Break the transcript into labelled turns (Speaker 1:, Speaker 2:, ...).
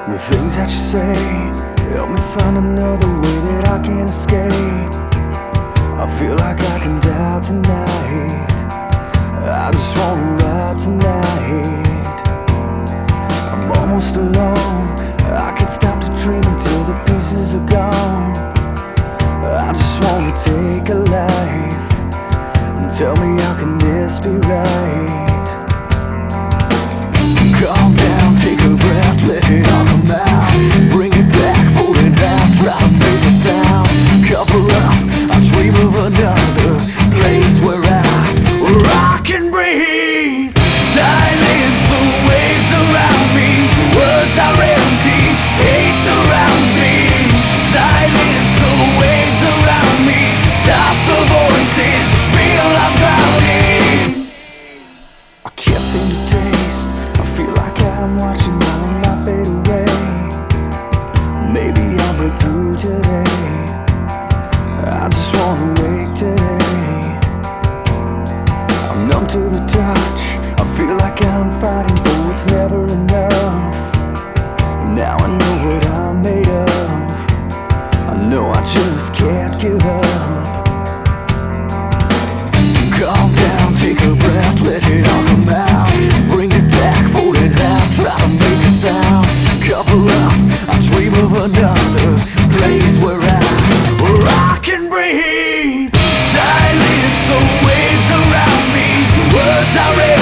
Speaker 1: The things that you say help me find another way that I can escape. I feel like I can die tonight. I just wanna ride tonight. I'm almost alone. I can't stop to dream until the pieces are gone. I just wanna take a life and tell me, how can this be right? Calm down, take a breath, let it all come out. Bring it back, fold it in half, try to make a sound. Couple up, I dream of another place where I can breathe. Silence, the waves around me. Words are empty, hate surrounds me. Silence, the waves around me. Stop the voices, feel I'm drowning. I can't seem to taste, I feel like I'm watching my own life fade away. Maybe I'll break through today. I just wanna wake today. I'm numb to the touch, I feel like I'm fighting, though it's never enough. Now I know what I'm made of. I know I just can't give up. Calm down, take a breath, let it all come out. Bring it back, fold it half, try to make a sound. Couple up, I dream of another place where I can breathe. Silence, the waves around me. Words are